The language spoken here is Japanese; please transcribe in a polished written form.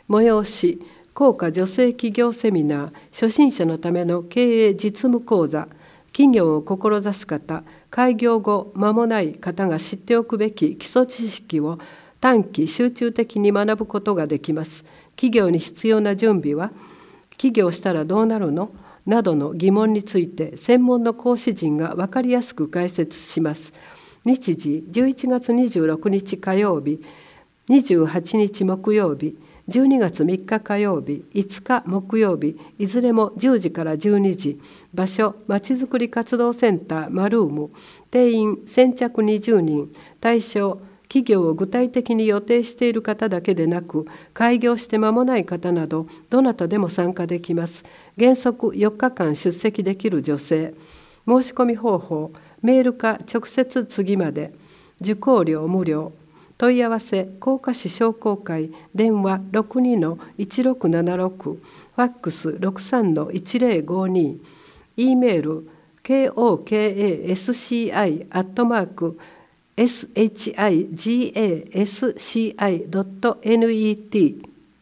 催し、高価女性企業セミナー、初心者のための経営実務講座、企業を志す方、開業後間もない方が知っておくべき基礎知識を短期集中的に学ぶことができます。企業に必要な準備は、起業したらどうなるのなどの疑問について専門の講師陣が分かりやすく解説します。日時11月26日火曜日、28日木曜日、12月3日火曜日、5日木曜日、いずれも10時から12時。場所、まちづくり活動センターマルーム。定員先着20人。対象、企業を具体的に予定している方だけでなく、開業して間もない方など、どなたでも参加できます。原則4日間出席できる女性。申し込み方法、メールか直接次まで。受講料無料。問い合わせ、甲賀市商工会、電話 62-1676、ファックス 63-1052、E メール、kokasci@shigasci.net